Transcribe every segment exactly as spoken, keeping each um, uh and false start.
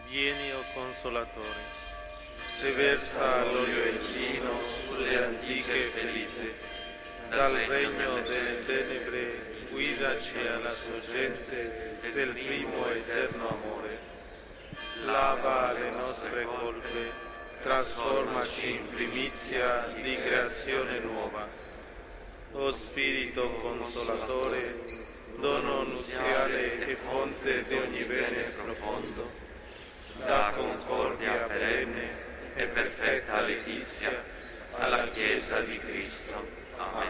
Vieni, o Consolatore, se versa l'olio e il vino sulle antiche ferite, dal regno delle tenebre guidaci alla sorgente del primo eterno amore. Lava le nostre colpe, trasformaci in primizia di creazione nuova. O Spirito Consolatore, dono nuziale e fonte di ogni bene profondo, da concordia perenne e perfetta letizia alla Chiesa di Cristo. Amen.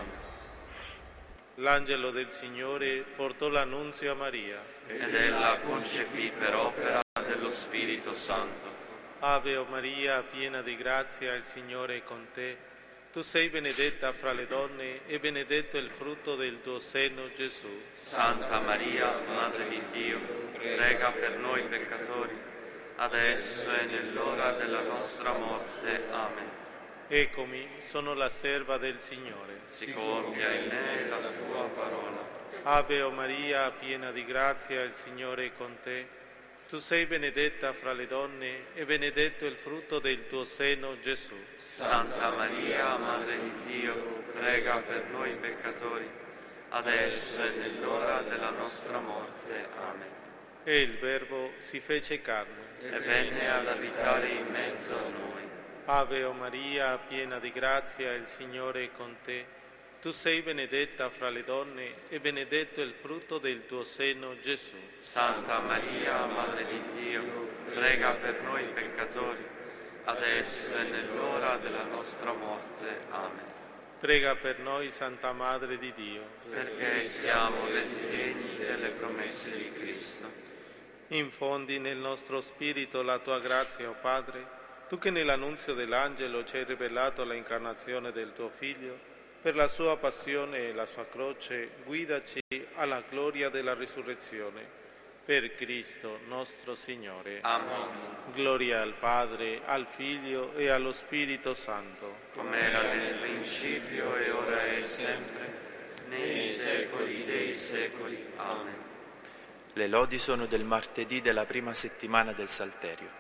L'angelo del Signore portò l'annunzio a Maria, ed ella concepì per opera dello Spirito Santo. Ave o Maria, piena di grazia, il Signore è con te. Tu sei benedetta fra le donne e benedetto il frutto del tuo seno, Gesù. Santa Maria, Madre di Dio, prega per noi peccatori, adesso e nell'ora della nostra morte. Amen. Eccomi, sono la serva del Signore. Si compia in me la tua parola. Ave o Maria, piena di grazia, il Signore è con te. Tu sei benedetta fra le donne e benedetto il frutto del tuo seno, Gesù. Santa Maria, Madre di Dio, prega per noi peccatori, adesso e nell'ora della nostra morte. Amen. E il Verbo si fece carne e venne ad abitare in mezzo a noi. Ave o Maria, piena di grazia, il Signore è con te. Tu sei benedetta fra le donne e benedetto il frutto del tuo seno, Gesù. Santa Maria, Madre di Dio, prega per noi peccatori, adesso e nell'ora della nostra morte. Amen. Prega per noi, Santa Madre di Dio, perché siamo resi degni delle promesse di Cristo. Infondi nel nostro spirito la tua grazia, o Padre, tu che nell'annunzio dell'angelo ci hai rivelato l'incarnazione del tuo Figlio. Per la sua passione e la sua croce, guidaci alla gloria della risurrezione. Per Cristo nostro Signore. Amen. Gloria al Padre, al Figlio e allo Spirito Santo. Come era nel principio e ora e sempre, nei secoli dei secoli. Amen. Le lodi sono del martedì della prima settimana del Salterio.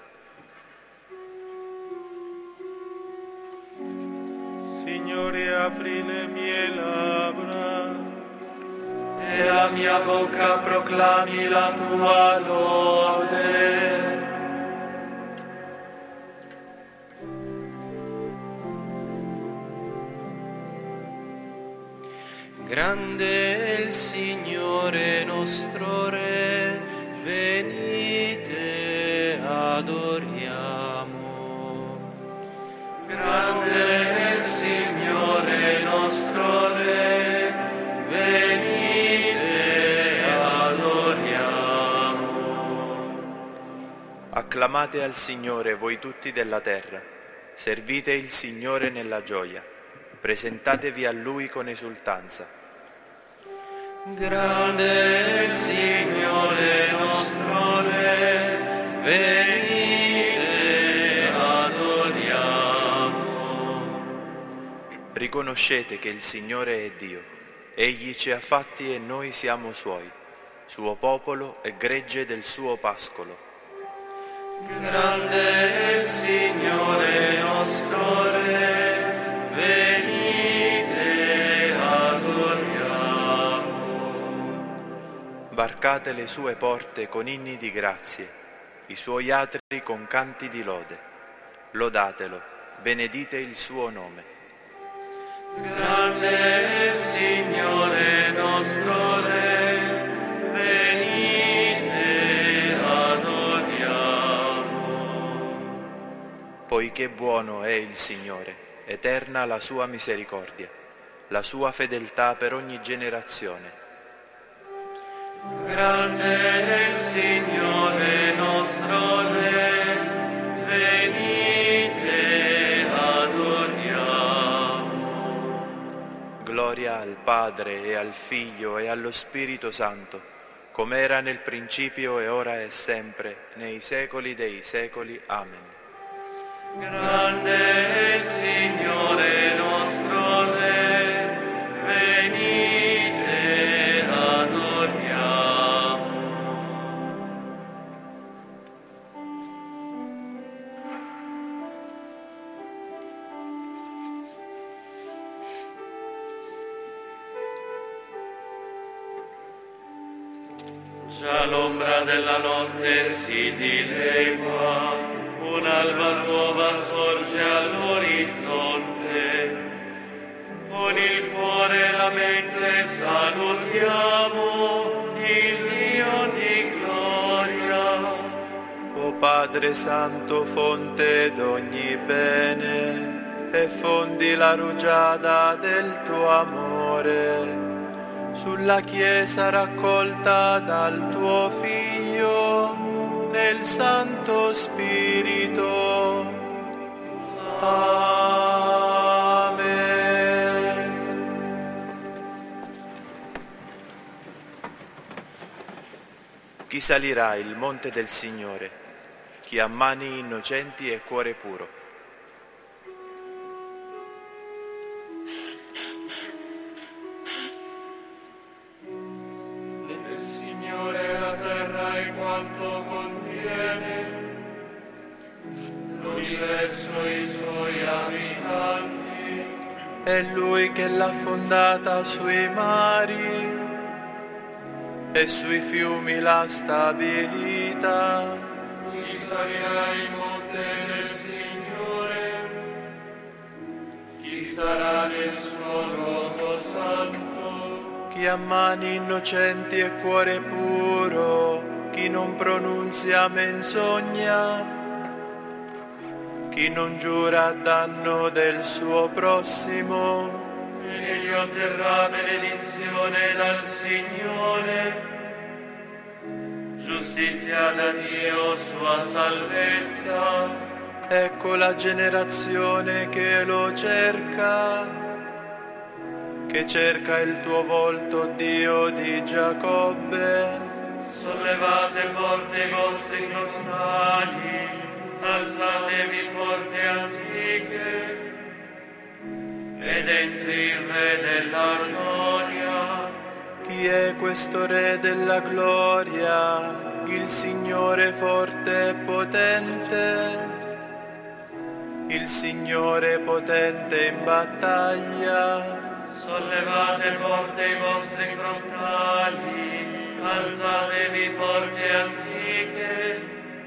Signore, apri le mie labbra e la mia bocca proclami la tua lode. Grande è il Signore nostro Re, venite adoriamo. Grande è il Signore nostro Re, venite adoriamo. Acclamate al Signore voi tutti della terra, servite il Signore nella gioia, presentatevi a Lui con esultanza. Grande è il Signore nostro Re, venite adoriamo. Riconoscete che il Signore è Dio, Egli ci ha fatti e noi siamo Suoi, suo popolo e gregge del suo pascolo. Grande è il Signore nostro Re, venite adoriamo. Varcate le sue porte con inni di grazie, i suoi atri con canti di lode. Lodatelo, benedite il suo nome. Grande è il Signore nostro Re, venite adoriamo. Poiché buono è il Signore, eterna la sua misericordia, la sua fedeltà per ogni generazione. Grande è il Signore nostro Re, venite adoriamo. Gloria al Padre e al Figlio e allo Spirito Santo, come era nel principio e ora e sempre, nei secoli dei secoli. Amen. Grande è il Signore nostro Re, venite adoriamo. Già l'ombra della notte si dilegua, un'alba nuova sorge all'orizzonte. Con il cuore e la mente salutiamo il Dio di gloria. O Padre Santo, fonte d'ogni bene, e fondi la rugiada del tuo amore sulla Chiesa raccolta dal tuo Figlio nel Santo Spirito. Amen. Chi salirà il monte del Signore? Chi ha mani innocenti e cuore puro. Del Signore la terra e quanto contiene, l'universo e i suoi abitanti. È Lui che l'ha fondata sui mari e sui fiumi l'ha stabilita. Chi salirà il monte del Signore? Chi starà nel suo luogo santo? Chi ha mani innocenti e cuore puro, chi non pronunzia menzogna, chi non giura a danno del suo prossimo. Egli otterrà benedizione dal Signore, giustizia da Dio, sua salvezza. Ecco la generazione che lo cerca, che cerca il tuo volto, Dio di Giacobbe. Sollevate porte i vostri frontali, alzatevi porte antiche, ed entri il Re della gloria. Chi è questo Re della gloria? Il Signore forte e potente, il Signore potente in battaglia. Sollevate porte i vostri frontali, alzatevi porte antiche,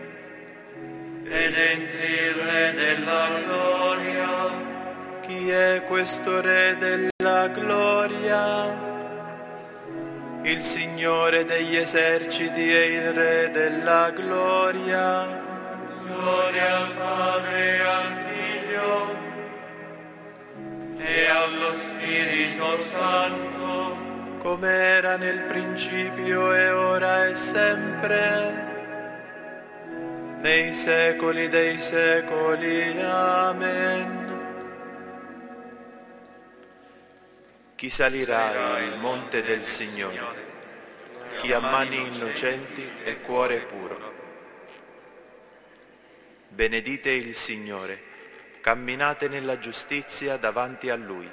ed entri il Re della gloria. Chi è questo Re della gloria? Il Signore degli eserciti è il Re della gloria. Gloria al Padre e al Figlio e allo Spirito Santo, come era nel principio e ora e sempre, nei secoli dei secoli. Amen. Chi salirà il monte del Signore? Chi ha mani innocenti e cuore puro. Benedite il Signore, camminate nella giustizia davanti a Lui.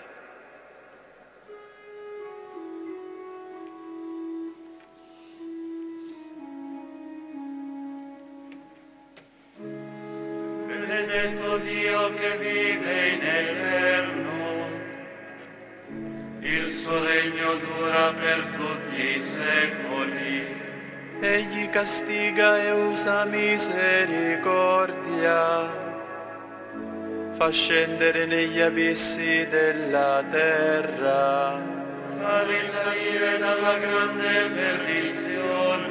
benedetto Dio che vive in eterno. Il suo regno dura per tutti i secoli. Egli castiga e usa misericordia, fa scendere negli abissi della terra, Fa risalire dalla grande perdizione,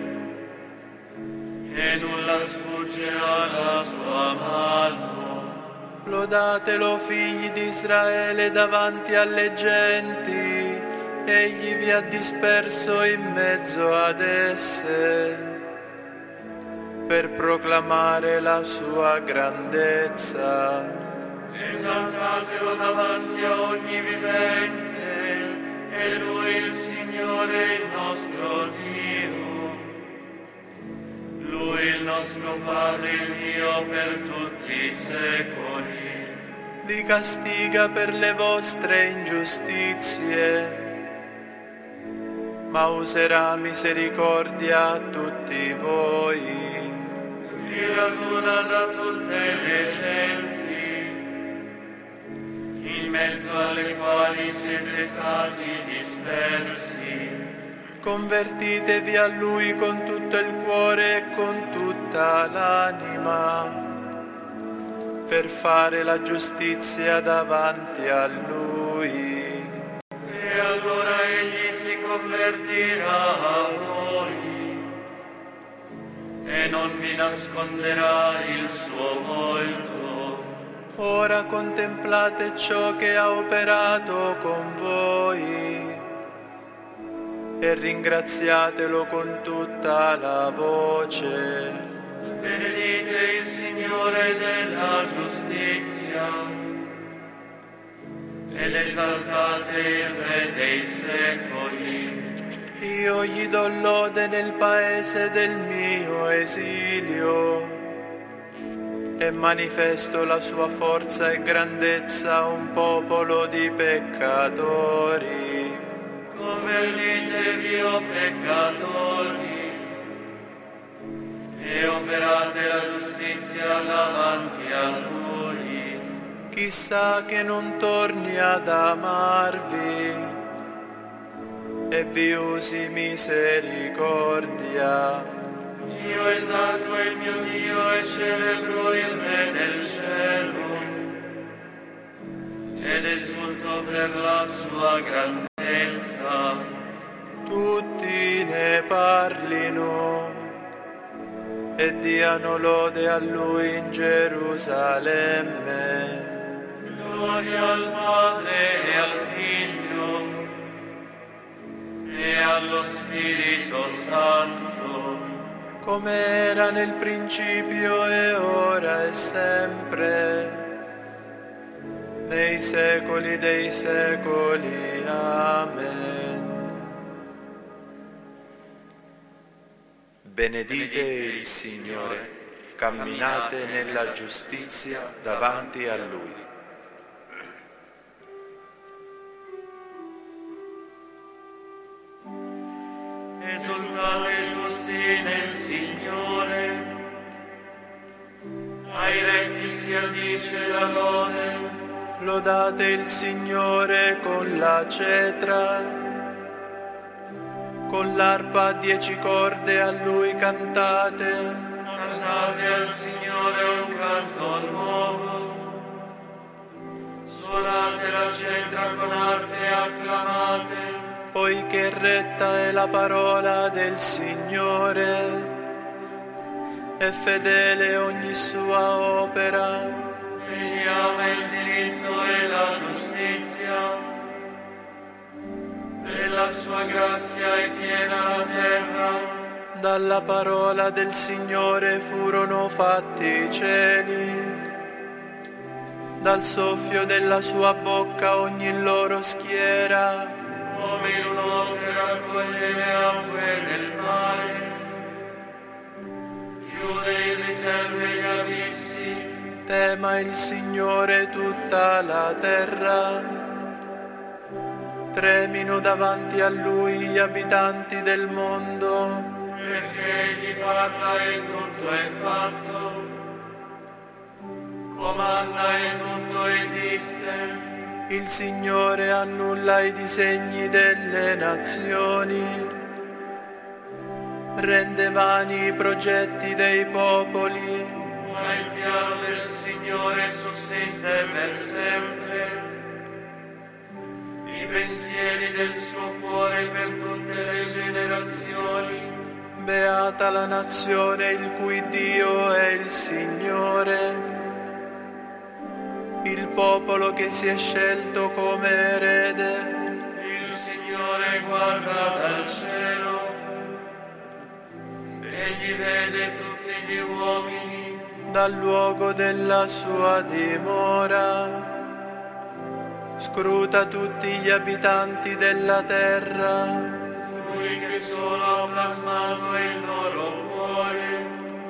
che nulla sfugge alla sua mano. Lodatelo figli di Israele davanti alle genti, egli vi ha disperso in mezzo ad esse, per proclamare la sua grandezza. Esaltatelo davanti a ogni vivente, e Lui il Signore il nostro Dio. Lui il nostro Padre, il Dio per tutti i secoli. Vi castiga per le vostre ingiustizie, ma userà misericordia a tutti voi. Vi raduna da tutte le genti, in mezzo alle quali siete stati dispersi. Convertitevi a Lui con tutto il cuore e con tutta l'anima, per fare la giustizia davanti a Lui. E allora Egli si convertirà a voi e non vi nasconderà il suo volto. Ora contemplate ciò che ha operato con voi e ringraziatelo con tutta la voce. Benedite il Signore della giustizia ed esaltate il Re dei secoli. Io gli do lode nel paese del mio esilio e manifesto la sua forza e grandezza a un popolo di peccatori. Convertitevi, o peccatori, e operate la giustizia davanti a Lui. Chissà che non torni ad amarvi e vi usi misericordia. Io esalto il mio Dio e celebro il Re del cielo ed esulto per la sua grandezza. Tutti ne parlino e diano lode a Lui in Gerusalemme. Gloria al Padre e al Figlio e allo Spirito Santo, come era nel principio e ora e sempre, nei secoli dei secoli. Amen. Benedite il Signore, camminate nella giustizia davanti a Lui. Esultate giusti nel Signore, ai retti si addice la lode. Lodate il Signore con la cetra, con l'arpa a dieci corde a Lui cantate. Cantate al Signore un canto nuovo, suonate la cetra con arte e acclamate. Poiché retta è la parola del Signore e fedele ogni sua opera. Egli ama il diritto e la giustizia, e la sua grazia è piena la terra. Dalla parola del Signore furono fatti i cieli, dal soffio della sua bocca ogni loro schiera. Come in uno che raccoglie le acque del mare, chiude in riserve gli abissi. Tema il Signore tutta la terra, tremino davanti a Lui gli abitanti del mondo. Perché Egli parla e tutto è fatto, comanda e tutto esiste. Il Signore annulla i disegni delle nazioni, rende vani i progetti dei popoli. Ma il piano del Signore sussiste per sempre, i pensieri del suo cuore per tutte le generazioni. Beata la nazione il cui Dio è il Signore, il popolo che si è scelto come erede. Il Signore guarda dal cielo, egli vede tutti gli uomini. Dal luogo della sua dimora, scruta tutti gli abitanti della terra. Lui che solo ha plasmato il loro cuore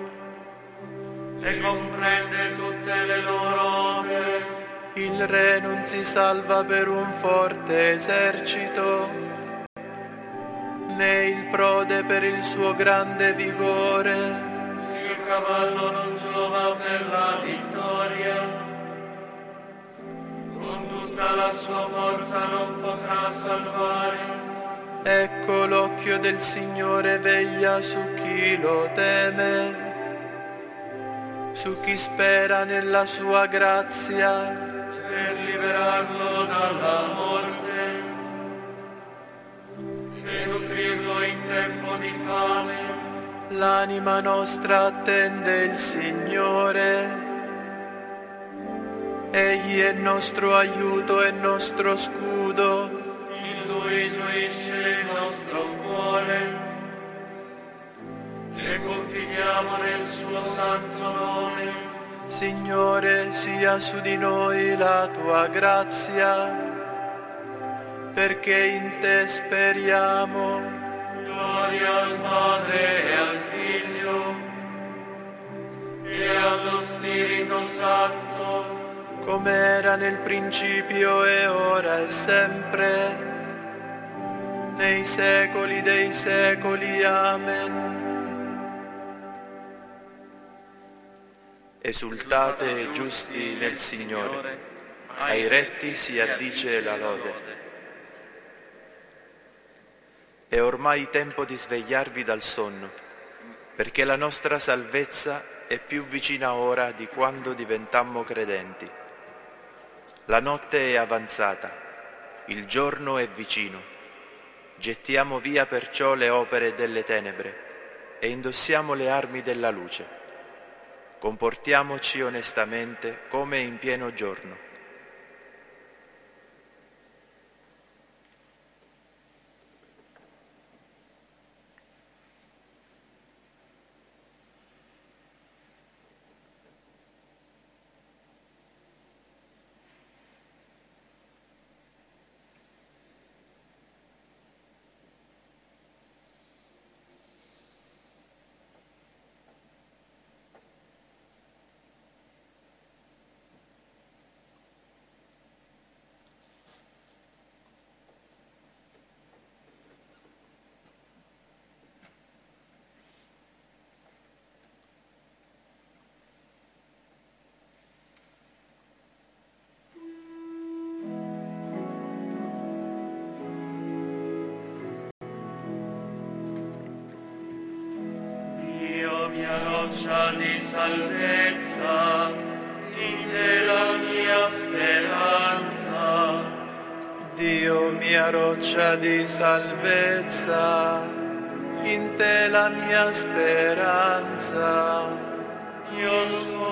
e comprende tutte le loro opere. Il Re non si salva per un forte esercito, né il prode per il suo grande vigore. Il cavallo non giova per la vittoria, con tutta la sua forza non potrà salvare. Ecco l'occhio del Signore veglia su chi lo teme, su chi spera nella sua grazia, per liberarlo dalla morte e nutrirlo in tempo di fame. L'anima nostra attende il Signore, Egli è nostro aiuto e nostro scudo. In Lui gioisce il nostro cuore e confidiamo nel suo santo nome. Signore, sia su di noi la tua grazia, perché in te speriamo. Gloria al Padre e al Figlio e allo Spirito Santo, come era nel principio e ora e sempre, nei secoli dei secoli. Amen. Esultate giusti nel Signore, ai retti si addice la lode. È ormai tempo di svegliarvi dal sonno, perché la nostra salvezza è più vicina ora di quando diventammo credenti. La notte è avanzata, il giorno è vicino. Gettiamo via perciò le opere delle tenebre e indossiamo le armi della luce. Comportiamoci onestamente come in pieno giorno. mia roccia di salvezza, in te la mia speranza. Dio mia roccia di salvezza, in te la mia speranza. Io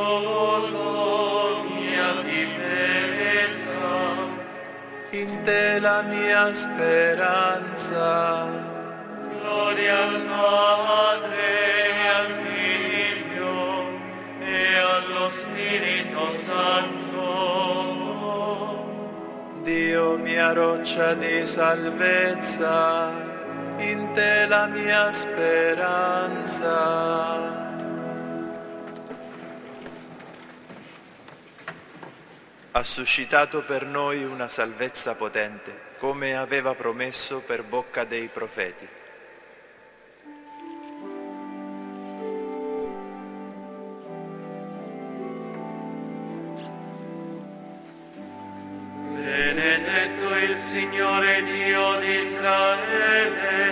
sono mia difesa, in te la mia speranza. Gloria al Padre e al Figlio e allo Spirito Santo. Dio mia roccia di salvezza, in te la mia speranza. Ha suscitato per noi una salvezza potente, come aveva promesso per bocca dei profeti. Benedetto il Signore Dio di Israele,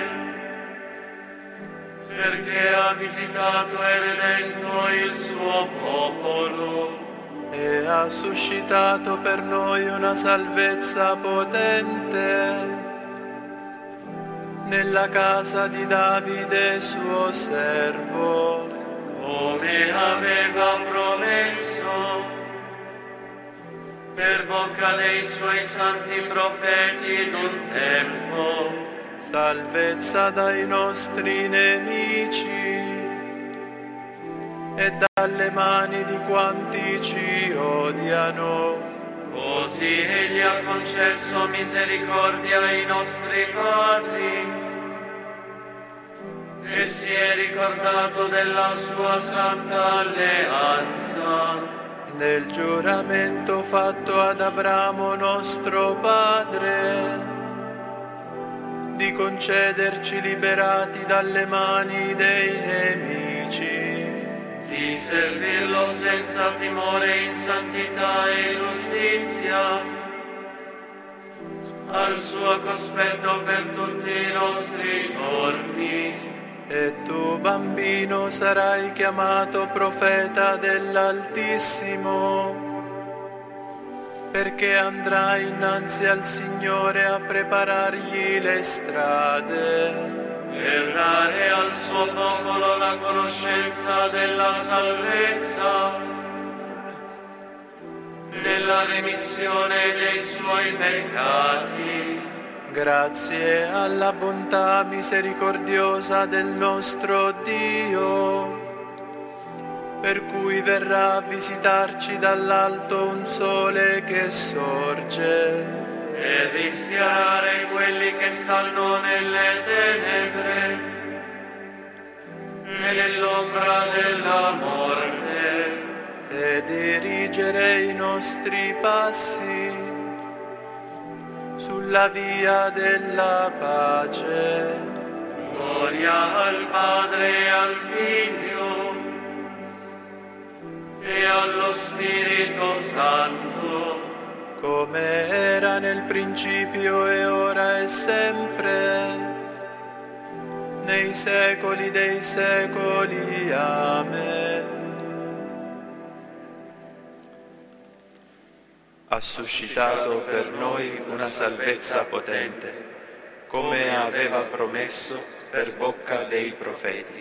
perché ha visitato e redento il suo popolo e ha suscitato per noi una salvezza potente nella casa di Davide suo servo, come aveva promesso per bocca dei suoi santi profeti d'un tempo. Salvezza dai nostri nemici e dalle mani di quanti ci odiano. Così Egli ha concesso misericordia ai nostri padri e si è ricordato della sua santa alleanza, nel giuramento fatto ad Abramo nostro padre, di concederci liberati dalle mani dei nemici, di servirlo senza timore in santità e giustizia, al suo cospetto per tutti i nostri giorni. E tu, bambino, sarai chiamato profeta dell'Altissimo, perché andrai innanzi al Signore a preparargli le strade, Per dare al suo popolo la conoscenza della salvezza, nella remissione dei suoi peccati. grazie alla bontà misericordiosa del nostro Dio, per cui verrà a visitarci dall'alto un sole che sorge, E rischiarare quelli che stanno nelle tenebre e nell'ombra della morte, e dirigere i nostri passi sulla via della pace. gloria al Padre e al Figlio e allo Spirito Santo, Come era nel principio e ora e sempre, nei secoli dei secoli. Amen. Ha suscitato per noi una salvezza potente, come aveva promesso per bocca dei profeti.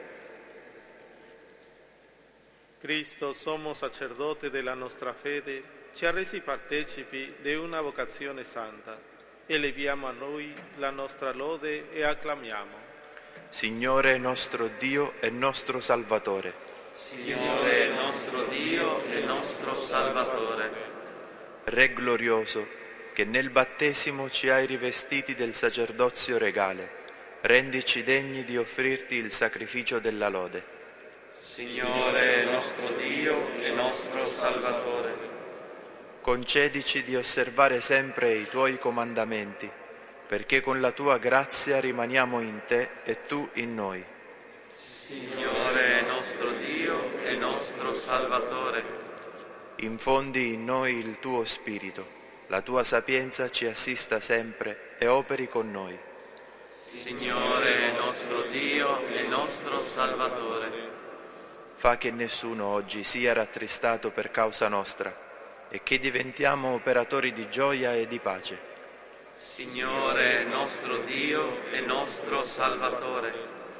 Cristo, sommo sacerdote della nostra fede, ci ha resi partecipi di una vocazione santa. Eleviamo a noi la nostra lode e acclamiamo. Signore nostro Dio e nostro Salvatore, Signore nostro Dio e nostro Salvatore, Re glorioso, che nel battesimo ci hai rivestiti del sacerdozio regale, rendici degni di offrirti il sacrificio della lode. Signore nostro Dio e nostro Salvatore, Concedici di osservare sempre i tuoi comandamenti, perché con la tua grazia rimaniamo in te e tu in noi. Signore nostro Dio e nostro Salvatore, Infondi in noi il tuo spirito, la tua sapienza ci assista sempre e operi con noi. Signore nostro Dio e nostro Salvatore, Fa che nessuno oggi sia rattristato per causa nostra e che diventiamo operatori di gioia e di pace. Signore nostro Dio e nostro Salvatore,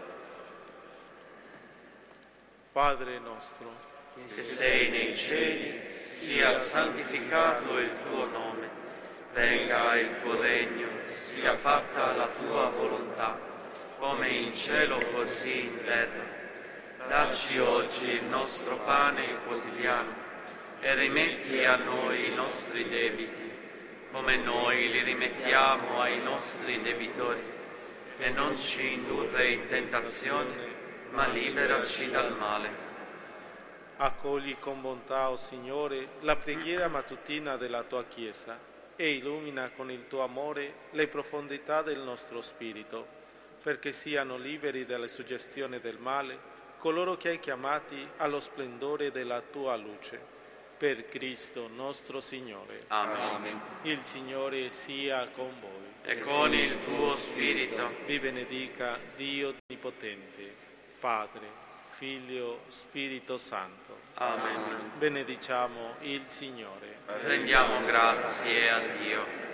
Padre nostro, che sei nei cieli, sia santificato il tuo nome, venga il tuo regno, sia fatta la tua volontà, come in cielo così in terra. Dacci oggi il nostro pane quotidiano e rimetti a noi i nostri debiti, come noi li rimettiamo ai nostri debitori, e non ci indurre in tentazione, ma liberaci dal male. accogli con bontà, o Signore, la preghiera mattutina della tua Chiesa e illumina con il tuo amore le profondità del nostro spirito, perché siano liberi dalle suggestioni del male coloro che hai chiamati allo splendore della tua luce. Per Cristo nostro Signore. Amen. Il Signore sia con voi. E con il tuo spirito. Vi benedica Dio Onnipotente, Padre, Figlio, Spirito Santo. Amen. Benediciamo il Signore. Rendiamo grazie a Dio.